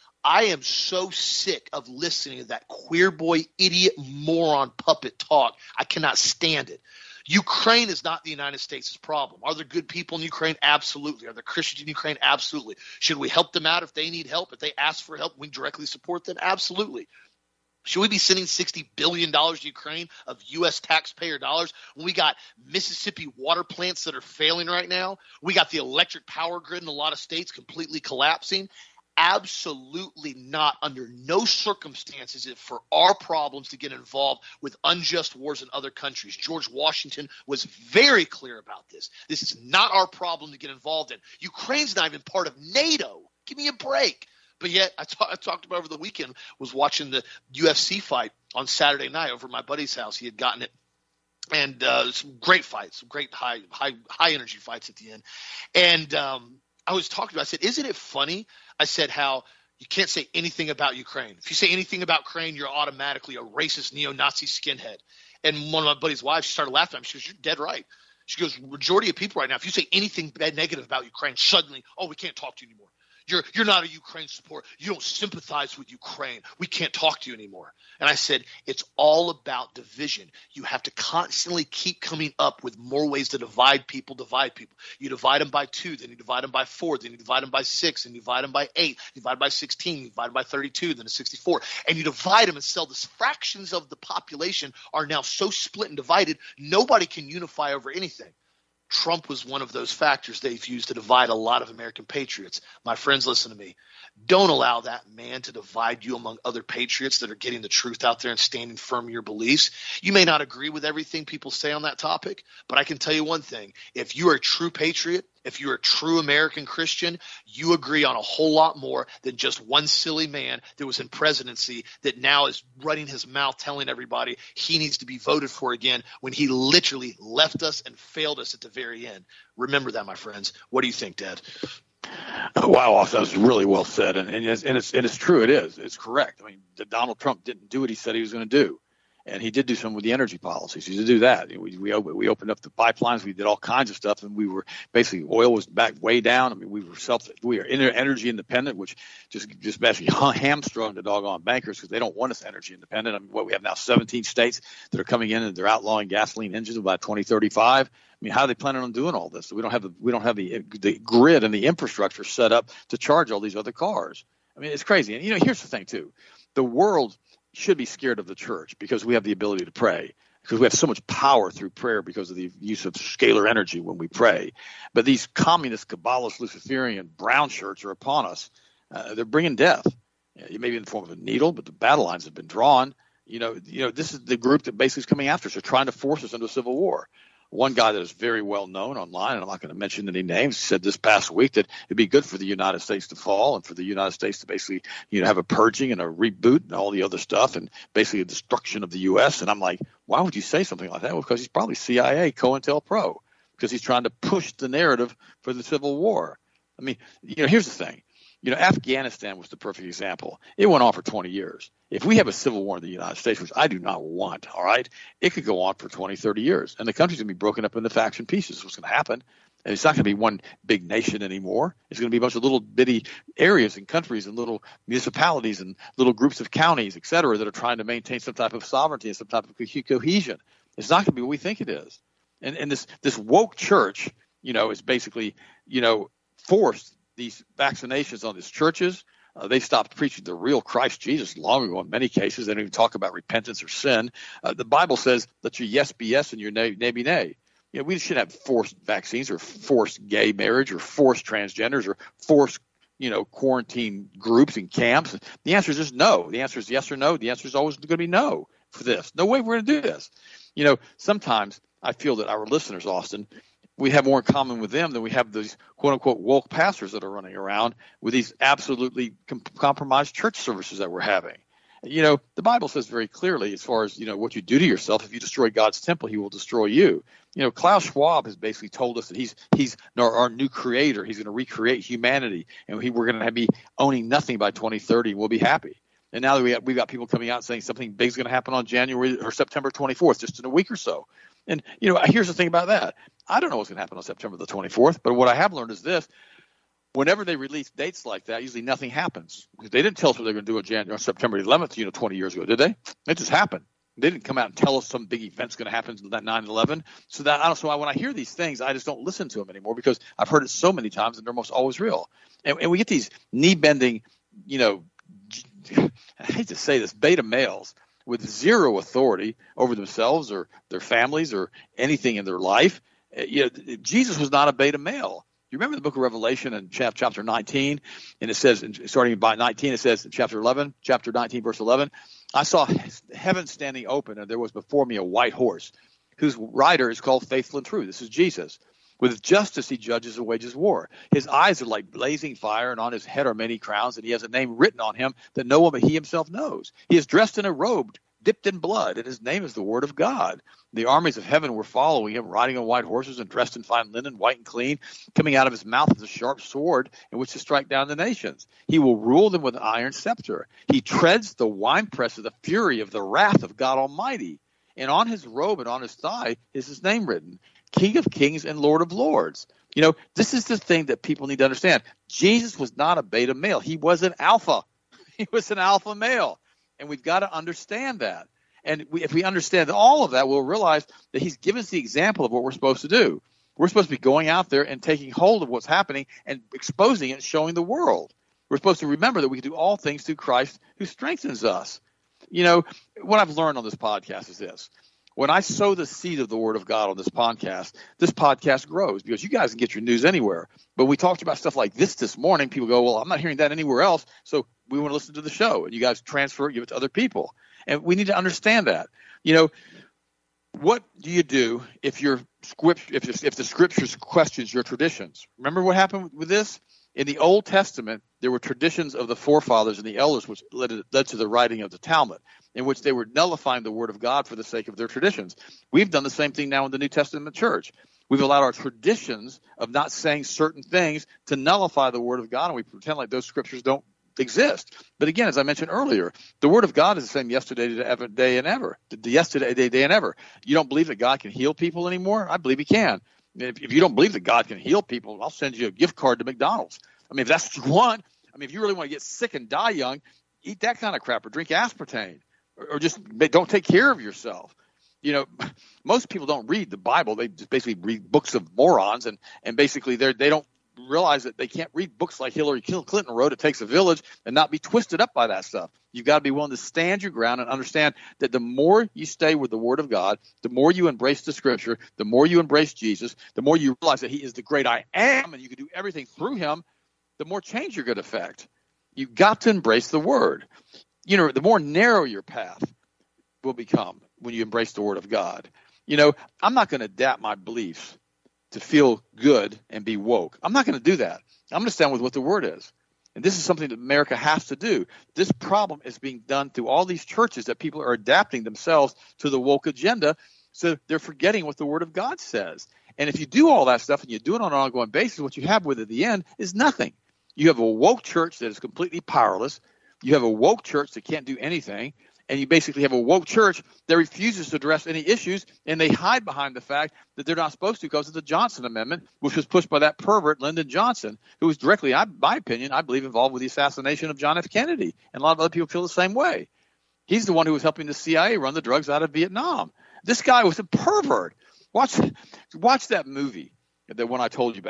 Speaker 1: I am so sick of listening to that queer boy, idiot, moron, puppet talk. I cannot stand it. Ukraine is not the United States' problem. Are there good people in Ukraine? Absolutely. Are there Christians in Ukraine? Absolutely. Should we help them out if they need help? If they ask for help, we directly support them? Absolutely. Should we be sending $60 billion to Ukraine of U.S. taxpayer dollars when we got Mississippi water plants that are failing right now? We got the electric power grid in a lot of states completely collapsing. Absolutely not. Under no circumstances is it for our problems to get involved with unjust wars in other countries. George Washington was very clear about this. This is not our problem to get involved in. Ukraine's not even part of NATO. Give me a break. But yet I talked about over the weekend, was watching the UFC fight on Saturday night over at my buddy's house. He had gotten it. And some great fights, some great high energy fights at the end. And I was talking about, I said, isn't it funny? I said how you can't say anything about Ukraine. If you say anything about Ukraine, you're automatically a racist neo-Nazi skinhead. And one of my buddy's wives, she started laughing at me. She goes, you're dead right. She goes, majority of people right now, if you say anything bad, negative about Ukraine, suddenly, oh, we can't talk to you anymore. You're not a Ukraine supporter. You don't sympathize with Ukraine. We can't talk to you anymore. And I said, it's all about division. You have to constantly keep coming up with more ways to divide people. You divide them by 2, then you divide them by 4, then you divide them by 6, then you divide them by 8, you divide by 16, you divide by 32, then 64. And you divide them and sell this. Fractions of the population are now so split and divided, nobody can unify over anything. Trump was one of those factors they've used to divide a lot of American patriots. My friends, listen to me. Don't allow that man to divide you among other patriots that are getting the truth out there and standing firm in your beliefs. You may not agree with everything people say on that topic, but I can tell you one thing. If you are a true patriot, if you're a true American Christian, you agree on a whole lot more than just one silly man that was in presidency that now is running his mouth telling everybody he needs to be voted for again when he literally left us and failed us at the very end. Remember that, my friends. What do you think, Dad?
Speaker 2: Wow, Austin, that was really well said, and it's true. It is. It's correct. I mean, Donald Trump didn't do what he said he was going to do, and he did do some with the energy policies. He did do that. We opened up the pipelines. We did all kinds of stuff, and we were basically oil was back way down. I mean, we are energy independent, which just basically hamstrung the doggone bankers because they don't want us energy independent. I mean, we have now 17 states that are coming in and they're outlawing gasoline engines by 2035. I mean, how are they planning on doing all this? We don't have the grid and the infrastructure set up to charge all these other cars. I mean, it's crazy. And here's the thing too: the world should be scared of the church because we have the ability to pray, because we have so much power through prayer because of the use of scalar energy when we pray. But these communist, Kabbalist, Luciferian brown shirts are upon us. They're bringing death. Maybe in the form of a needle, but the battle lines have been drawn. This is the group that basically is coming after us. They're trying to force us into a civil war. One guy that is very well known online, and I'm not going to mention any names, said this past week that it'd be good for the United States to fall and for the United States to basically, have a purging and a reboot and all the other stuff and basically a destruction of the U.S. And I'm like, why would you say something like that? Well, because he's probably CIA, COINTELPRO, because he's trying to push the narrative for the Civil War. I mean, here's the thing. Afghanistan was the perfect example. It went on for 20 years. If we have a civil war in the United States, which I do not want, all right, it could go on for 20, 30 years. And the country's going to be broken up into faction pieces. What's going to happen? And it's not going to be one big nation anymore. It's going to be a bunch of little bitty areas and countries and little municipalities and little groups of counties, et cetera, that are trying to maintain some type of sovereignty and some type of cohesion. It's not going to be what we think it is. And this woke church, is basically, forced these vaccinations on these churches. They stopped preaching the real Christ Jesus long ago in many cases. They don't even talk about repentance or sin. The Bible says, let your yes be yes and your nay be nay. We shouldn't have forced vaccines or forced gay marriage or forced transgenders or forced quarantine groups and camps. The answer is just no. The answer is yes or no. The answer is always going to be no for this. No way we're going to do this. Sometimes I feel that our listeners, Austin, we have more in common with them than we have these quote-unquote woke pastors that are running around with these absolutely compromised church services that we're having. The Bible says very clearly, as far as, what you do to yourself, if you destroy God's temple, he will destroy you. Klaus Schwab has basically told us that he's our new creator. He's going to recreate humanity, and we're going to be owning nothing by 2030, and we'll be happy. And now that we've got people coming out saying something big is going to happen on January or September 24th, just in a week or so. And, here's the thing about that. I don't know what's going to happen on September the 24th, but what I have learned is this. Whenever they release dates like that, usually nothing happens. Because they didn't tell us what they were going to do on September 11th, 20 years ago, did they? It just happened. They didn't come out and tell us some big event's going to happen that 9/11. So when I hear these things, I just don't listen to them anymore because I've heard it so many times and they're almost always real. And we get these knee-bending, I hate to say this, beta males with zero authority over themselves or their families or anything in their life. Jesus was not a beta male. You remember the book of Revelation in chapter 19, and it says, starting by 19, it says in chapter 19, verse 11, I saw heaven standing open, and there was before me a white horse, whose rider is called Faithful and True. This is Jesus. With justice he judges and wages war. His eyes are like blazing fire, and on his head are many crowns, and he has a name written on him that no one but he himself knows. He is dressed in a robe dipped in blood, and his name is the Word of God. The armies of heaven were following him, riding on white horses and dressed in fine linen, white and clean. Coming out of his mouth is a sharp sword in which to strike down the nations. He will rule them with an iron scepter. He treads the winepress of the fury of the wrath of God Almighty. And on his robe and on his thigh is his name written, King of Kings and Lord of Lords. This is the thing that people need to understand. Jesus was not a beta male. He was an alpha. He was an alpha male. And we've got to understand that. And if we understand all of that, we'll realize that he's given us the example of what we're supposed to do. We're supposed to be going out there and taking hold of what's happening and exposing it and showing the world. We're supposed to remember that we can do all things through Christ who strengthens us. What I've learned on this podcast is this. When I sow the seed of the Word of God on this podcast grows because you guys can get your news anywhere. But we talked about stuff like this morning. People go, well, I'm not hearing that anywhere else, so we want to listen to the show. And you guys transfer it, give it to other people. And we need to understand that. What do you do if the Scriptures questions your traditions? Remember what happened with this? In the Old Testament, there were traditions of the forefathers and the elders which led to the writing of the Talmud, in which they were nullifying the Word of God for the sake of their traditions. We've done the same thing now in the New Testament church. We've allowed our traditions of not saying certain things to nullify the Word of God, and we pretend like those Scriptures don't exist. But again, as I mentioned earlier, the Word of God is the same yesterday, today, and ever. Day and ever. You don't believe that God can heal people anymore? I believe he can. If you don't believe that God can heal people, I'll send you a gift card to McDonald's. If that's what you want, if you really want to get sick and die young, eat that kind of crap or drink aspartame or just don't take care of yourself. Most people don't read the Bible. They just basically read books of morons, and basically they don't realize that they can't read books like Hillary Clinton wrote, It Takes a Village, and not be twisted up by that stuff. You've got to be willing to stand your ground and understand that the more you stay with the Word of God, the more you embrace the Scripture, the more you embrace Jesus, the more you realize that he is the great I am and you can do everything through him, the more change you're going to affect. You've got to embrace the Word. The more narrow your path will become when you embrace the Word of God. I'm not going to adapt my beliefs to feel good and be woke. I'm not going to do that. I'm going to stand with what the Word is. And this is something that America has to do. This problem is being done through all these churches that people are adapting themselves to the woke agenda, so they're forgetting what the Word of God says. And if you do all that stuff and you do it on an ongoing basis, what you have with it at the end is nothing. You have a woke church that is completely powerless. You have a woke church that can't do anything. And you basically have a woke church that refuses to address any issues, and they hide behind the fact that they're not supposed to because of the Johnson Amendment, which was pushed by that pervert Lyndon Johnson, who was directly, in my opinion, I believe, involved with the assassination of John F. Kennedy. And a lot of other people feel the same way. He's the one who was helping the CIA run the drugs out of Vietnam. This guy was a pervert. Watch that movie, the one I told you about.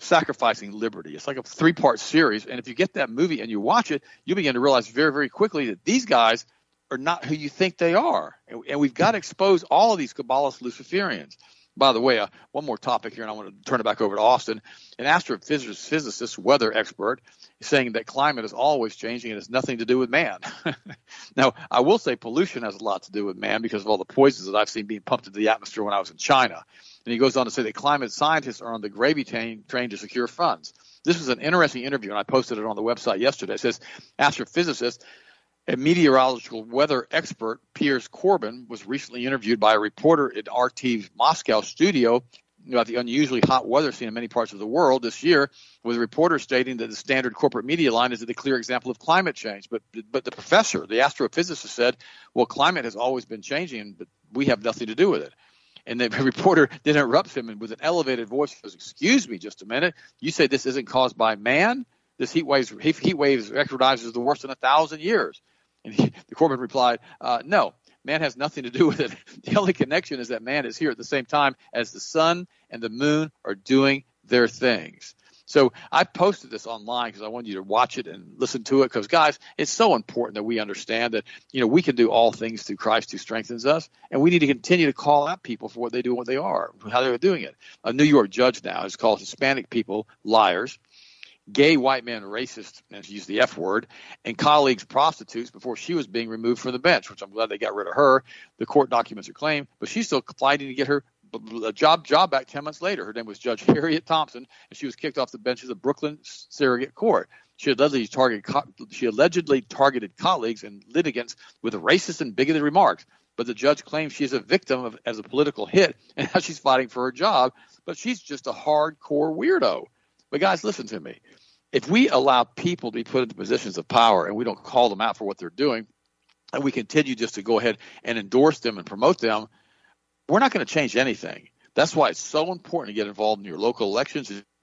Speaker 2: Sacrificing Liberty. It's like a 3-part series. And if you get that movie and you watch it, you begin to realize very, very quickly that these guys are not who you think they are. And we've got to expose all of these Kabbalist Luciferians. By the way, one more topic here, and I want to turn it back over to Austin. An astrophysicist, weather expert, is saying that climate is always changing and has nothing to do with man. Now, I will say pollution has a lot to do with man because of all the poisons that I've seen being pumped into the atmosphere when I was in China. And he goes on to say that climate scientists are on the gravy train to secure funds. This was an interesting interview, and I posted it on the website yesterday. It says astrophysicist and meteorological weather expert Piers Corbin was recently interviewed by a reporter at RT's Moscow studio about the unusually hot weather seen in many parts of the world this year, with a reporter stating that the standard corporate media line is a clear example of climate change. But the professor, the astrophysicist, said, well, climate has always been changing, but we have nothing to do with it. And the reporter interrupts him and with an elevated voice says, excuse me just a minute, you say this isn't caused by man? This heat waves recognized as the worst in 1,000 years. And the Corbin replied, no, man has nothing to do with it. The only connection is that man is here at the same time as the sun and the moon are doing their things. So I posted this online because I wanted you to watch it and listen to it because, guys, it's so important that we understand that, we can do all things through Christ who strengthens us, and we need to continue to call out people for what they do and what they are, how they're doing it. A New York judge now has called Hispanic people liars, gay white men racist, and she used the F word, and colleagues prostitutes before she was being removed from the bench, which I'm glad they got rid of her. The court documents her claim, but she's still fighting to get her job back 10 months later. Her name was Judge Harriet Thompson, and she was kicked off the benches of Brooklyn Surrogate Court. She allegedly targeted colleagues and litigants with racist and bigoted remarks, but the judge claims she is a victim as a political hit, and now she's fighting for her job, but she's just a hardcore weirdo. But guys, listen to me. If we allow people to be put into positions of power and we don't call them out for what they're doing, and we continue just to go ahead and endorse them and promote them, we're not going to change anything. That's why it's so important to get involved in your local elections, in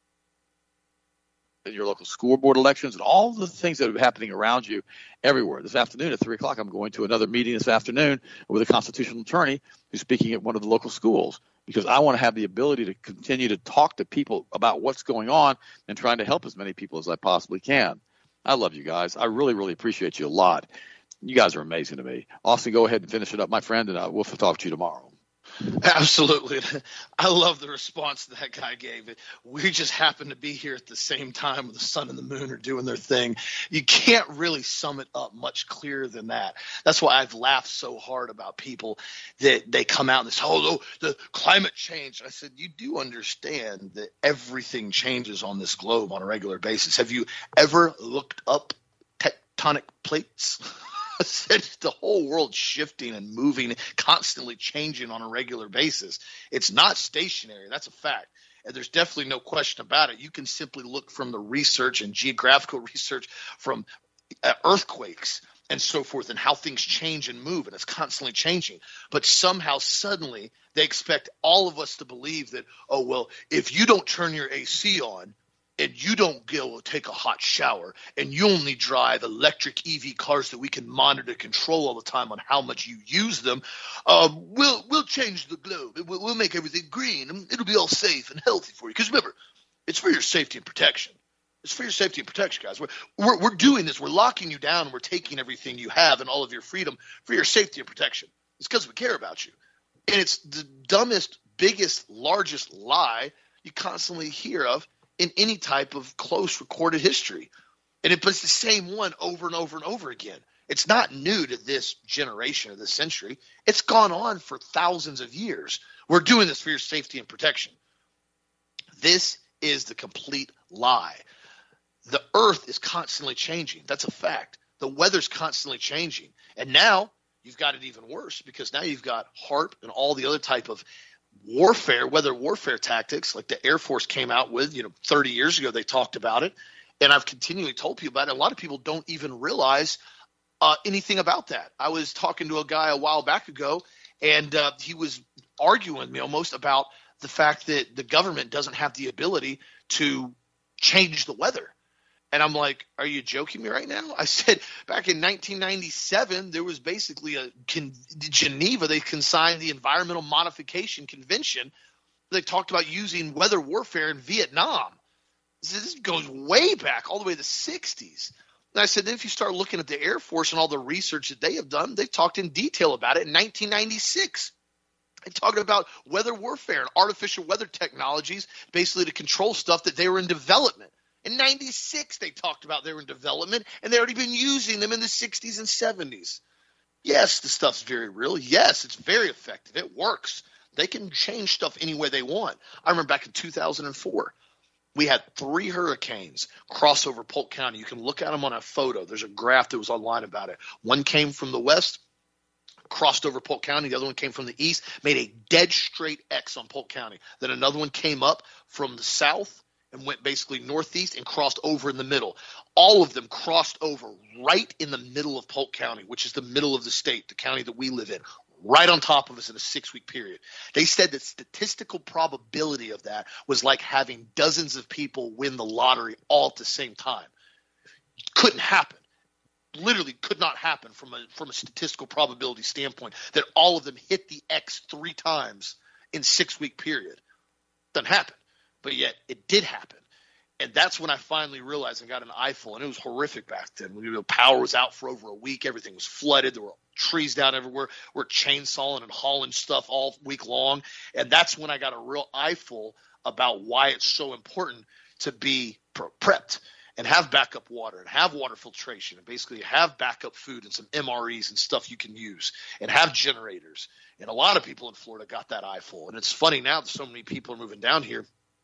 Speaker 2: your local school board elections, and all the things that are happening around you everywhere. This afternoon at 3 o'clock, I'm going to another meeting this afternoon with a constitutional attorney who's speaking at one of the local schools, because I want to have the ability to continue to talk to people about what's going on and trying to help as many people as I possibly can. I love you guys. I really, really appreciate you a lot. You guys are amazing to me. Austin, go ahead and finish it up, my friend, and we'll talk to you tomorrow.
Speaker 1: Absolutely. I love the response that guy gave. We just happen to be here at the same time when the sun and the moon are doing their thing. You can't really sum it up much clearer than that. That's why I've laughed so hard about people that they come out and say, oh, the climate change. I said, you do understand that everything changes on this globe on a regular basis. Have you ever looked up tectonic plates? The whole world's shifting and moving, constantly changing on a regular basis. It's not stationary. That's a fact. And there's definitely no question about it. You can simply look from the research and geographical research from earthquakes and so forth and how things change and move, and it's constantly changing. But somehow suddenly they expect all of us to believe that, oh, well, if you don't turn your AC on, and you don't go take a hot shower, and you only drive electric EV cars that we can monitor, control all the time on how much you use them, we'll change the globe. We'll make everything green, and it'll be all safe and healthy for you. Because remember, it's for your safety and protection. It's for your safety and protection, guys. We're doing this. We're locking you down, and we're taking everything you have and all of your freedom for your safety and protection. It's because we care about you. And it's the dumbest, biggest, largest lie you constantly hear of in any type of close recorded history. And it's the same one over and over and over again. It's not new to this generation or this century. It's gone on for thousands of years. We're doing this for your safety and protection. This is the complete lie. The earth is constantly changing. That's a fact. The weather's constantly changing. And now you've got it even worse, because now you've got HAARP and all the other type of weather warfare tactics like the Air Force came out with, 30 years ago. They talked about it, and I've continually told people about it. A lot of people don't even realize anything about that. I was talking to a guy a while back ago, and he was arguing with me almost about the fact that the government doesn't have the ability to change the weather. And I'm like, are you joking me right now? I said, back in 1997, there was basically Geneva. They signed the Environmental Modification Convention. They talked about using weather warfare in Vietnam. This goes way back, all the way to the 60s. And I said, then if you start looking at the Air Force and all the research that they have done, they've talked in detail about it in 1996. They talked about weather warfare and artificial weather technologies, basically to control stuff that they were in development. In 96, they talked about they were in development, and they'd already been using them in the 60s and 70s. Yes, the stuff's very real. Yes, it's very effective. It works. They can change stuff any way they want. I remember back in 2004, we had 3 hurricanes cross over Polk County. You can look at them on a photo. There's a graph that was online about it. One came from the west, crossed over Polk County. The other one came from the east, made a dead straight X on Polk County. Then another one came up from the south and went basically northeast and crossed over in the middle. All of them crossed over right in the middle of Polk County, which is the middle of the state, the county that we live in, right on top of us in a 6-week period. They said the statistical probability of that was like having dozens of people win the lottery all at the same time. Couldn't happen. Literally could not happen from a statistical probability standpoint that all of them hit the X 3 times in 6-week period. Doesn't happen. But yet it did happen. And that's when I finally realized I got an eyeful, and it was horrific back then. When power was out for over a week, everything was flooded. There were trees down everywhere. We're chainsawing and hauling stuff all week long. And that's when I got a real eyeful about why it's so important to be prepped and have backup water and have water filtration and basically have backup food and some MREs and stuff you can use and have generators. And a lot of people in Florida got that eyeful. And it's funny now that so many people are moving here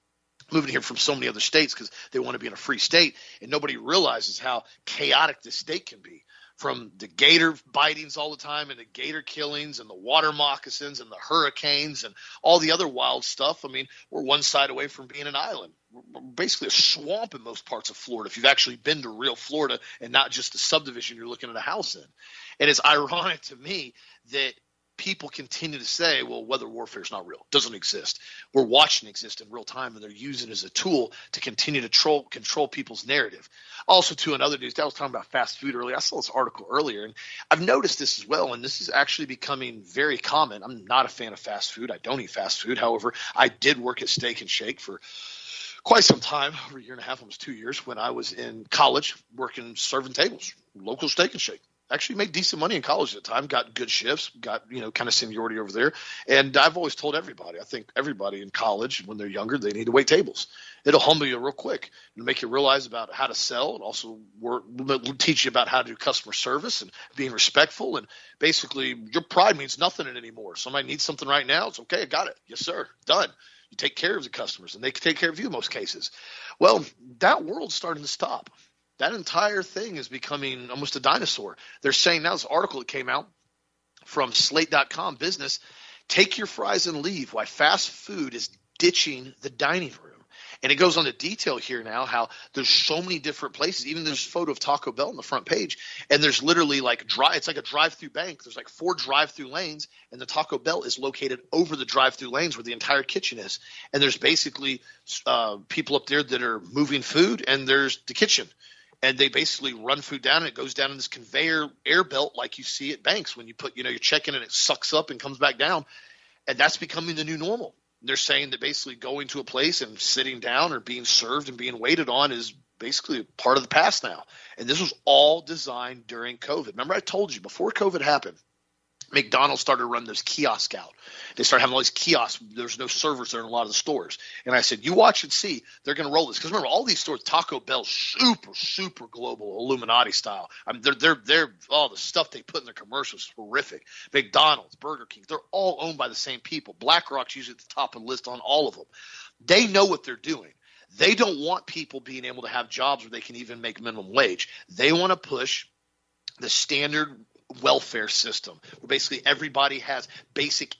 Speaker 1: from so many other states because they want to be in a free state, and nobody realizes how chaotic this state can be, from the gator bitings all the time and the gator killings and the water moccasins and the hurricanes and all the other wild stuff. I mean, we're one side away from being an island. We're basically a swamp in most parts of Florida if you've actually been to real Florida and not just a subdivision you're looking at a house in. And it's ironic to me that people continue to say, well, weather warfare is not real. It doesn't exist. We're watching it exist in real time, and they're using it as a tool to continue to control people's narrative. Also, to another news, I was talking about fast food earlier. I saw this article earlier, and I've noticed this as well, and this is actually becoming very common. I'm not a fan of fast food. I don't eat fast food. However, I did work at Steak and Shake for quite some time, over a year and a half, almost 2 years, when I was in college working, serving tables, local Steak and Shake. Actually made decent money in college at the time, got good shifts, got, kind of seniority over there. And I've always told everybody, I think everybody in college, when they're younger, they need to wait tables. It'll humble you real quick and make you realize about how to sell, and also teach you about how to do customer service and being respectful. And basically your pride means nothing anymore. Somebody needs something right now. It's okay. I got it. Yes, sir. Done. You take care of the customers, and they can take care of you in most cases. Well, that world's starting to stop. That entire thing is becoming almost a dinosaur. They're saying now, this article that came out from Slate.com Business, take your fries and leave, why fast food is ditching the dining room. And it goes on to detail here now how there's so many different places. Even there's a photo of Taco Bell on the front page, and there's literally it's like a drive-through bank. There's like 4 drive-through lanes, and the Taco Bell is located over the drive-through lanes where the entire kitchen is. And there's basically people up there that are moving food, and there's the kitchen. And they basically run food down, and it goes down in this conveyor air belt like you see at banks when you put, your check in and it sucks up and comes back down. And that's becoming the new normal. They're saying that basically going to a place and sitting down or being served and being waited on is basically part of the past now. And this was all designed during COVID. Remember I told you before COVID happened, McDonald's started to run those kiosks out. They started having all these kiosks. There's no servers there in a lot of the stores. And I said, you watch and see. They're going to roll this. Because remember, all these stores, Taco Bell, super global, Illuminati style. I mean, they're all the stuff they put in their commercials is horrific. McDonald's, Burger King, they're all owned by the same people. BlackRock's usually at the top of the list on all of them. They know what they're doing. They don't want people being able to have jobs where they can even make minimum wage. They want to push the standard welfare system where basically everybody has basic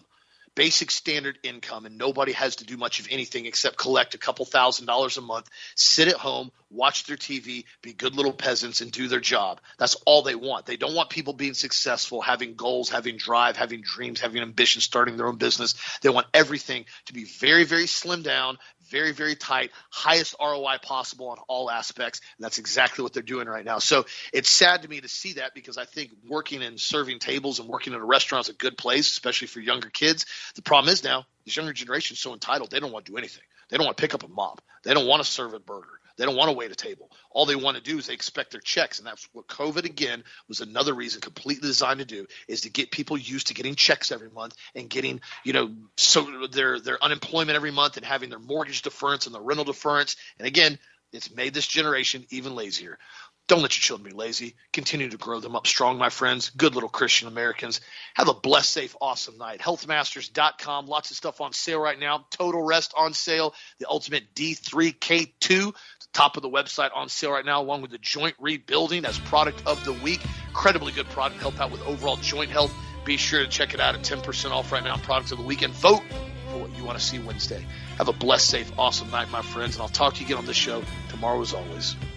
Speaker 1: standard income, and nobody has to do much of anything except collect a couple $1,000s a month, sit at home, watch their TV, be good little peasants, and do their job. That's all they want. They don't want people being successful, having goals, having drive, having dreams, having ambition, starting their own business. They want everything to be very, very slimmed down, very, very tight, highest ROI possible on all aspects. And that's exactly what they're doing right now. So it's sad to me to see that, because I think working and serving tables and working in a restaurant is a good place, especially for younger kids. The problem is now this younger generation is so entitled, they don't want to do anything. They don't want to pick up a mop. They don't want to serve a burger. They don't want to wait a table. All they want to do is they expect their checks. And that's what COVID, again, was another reason completely designed to do, is to get people used to getting checks every month and getting, so their unemployment every month and having their mortgage deference and their rental deference. And again, it's made this generation even lazier. Don't let your children be lazy. Continue to grow them up strong, my friends. Good little Christian Americans. Have a blessed, safe, awesome night. Healthmasters.com. Lots of stuff on sale right now. Total Rest on sale. The Ultimate D3K2, the top of the website, on sale right now, along with the Joint Rebuilding as product of the week. Incredibly good product. Help out with overall joint health. Be sure to check it out at 10% off right now on product of the week. And vote for what you want to see Wednesday. Have a blessed, safe, awesome night, my friends. And I'll talk to you again on this show tomorrow as always.